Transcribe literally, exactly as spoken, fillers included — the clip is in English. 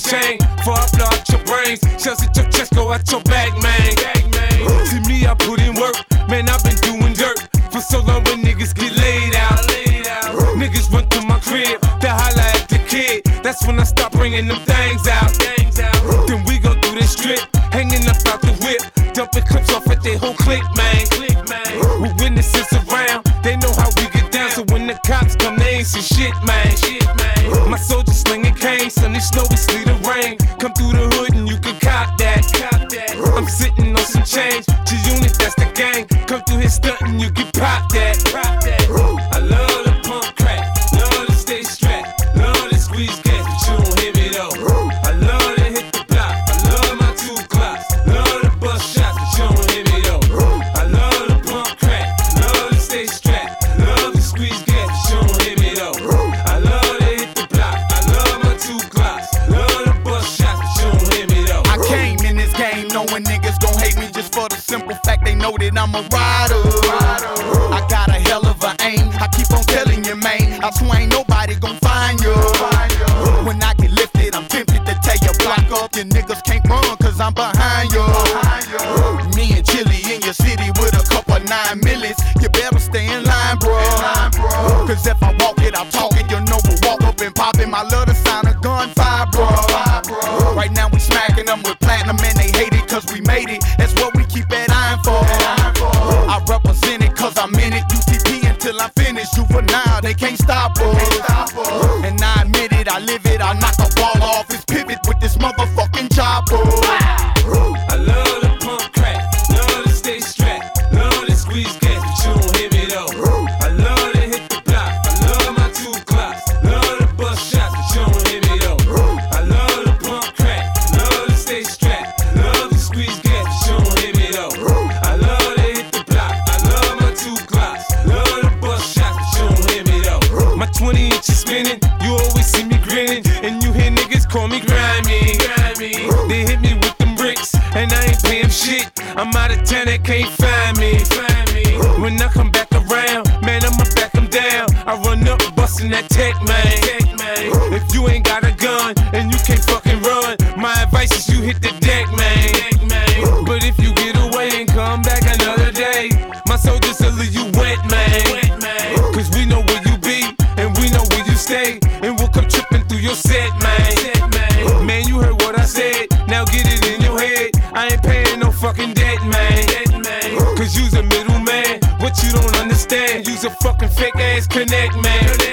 chain. Before I blow out your brains, shells at your chest, go out your back, man. See me, I put in work, man, I've been doing dirt for so long when niggas get laid out. Niggas run through my crib, they holla at the kid. That's when I start bringing them things out. Then we go through the strip, hanging up out the whip, dumping clips off at their whole clique, man. With witnesses around, they know how we get down. So when the cops come, they ain't see shit, man. My soldiers slinging canes, sunny, snowy, sleet, and rain. Come through the hood and you can cop that. I'm sitting on some change, G-Unit, that's the gang. Come through here stunting, you can pop that. I love the pump crack, love to stay strapped, love to squeeze gas, but you don't hear me though. I love to hit the block, I love my two clocks, love to bust shots, but you don't hear me though. I love the pump crack, love to stay strapped, love to squeeze gas, but you don't hear me though. I love to hit the block, I love my two clocks, love to bust shots, but you don't hear me though. I came in this game knowing niggas gon' hate me just for the simple fact they know that I'm a rider. I got a hell of a aim, I keep on telling you, man, I swear ain't nobody gon' find you. When I get lifted, I'm tempted to tear your block up. Your niggas can't run cause I'm behind you. Me and Chili in your city with a couple nine millies. You better stay in line, bro. Cause if I walk it, I talk it. You know we'll walk up and pop it. My love the sound of gunfire, bro. Right now we smacking them with platinum and they hate it cause we made it. That's what we keep that iron for. I represent it cause I'm in it. U T P until I'm finished. Juvenile, they can't stop us. And I admit it, I live it. I knock a ball off his pivot with this motherfucking chopper. I love the pump crack, love to stay strapped, love to squeeze gas, but you don't hear me though. I love to hit the block, I love my two clocks, love to bust shots, but you don't hear me though. I love the pump crack, love to stay strapped, love to squeeze gas, but you don't hear me though. I love to hit the block, I love my two clocks, love to bust shots, but you don't hear me though. My twenty inches spinning, you always see me grinning, and you hear niggas call me grimy. They hit me with them bricks, and I ain't paying shit. I'm out of town, they can't find me. When I come back around, man, I'ma back them down. I run up bustin' that tech, man. If you ain't got a gun and you can't fucking run, my advice is you hit the deck, man. But if you get away and come back another day, my soldiers will leave you wet, man. Cause we know where you be and we know where you stay, and we'll come tripping through your set, man. Man, you heard what I said, now get it in your head. I ain't paying no fucking debt, man. Cause you's a middleman, what you don't understand, you's a fucking fake ass connect, man.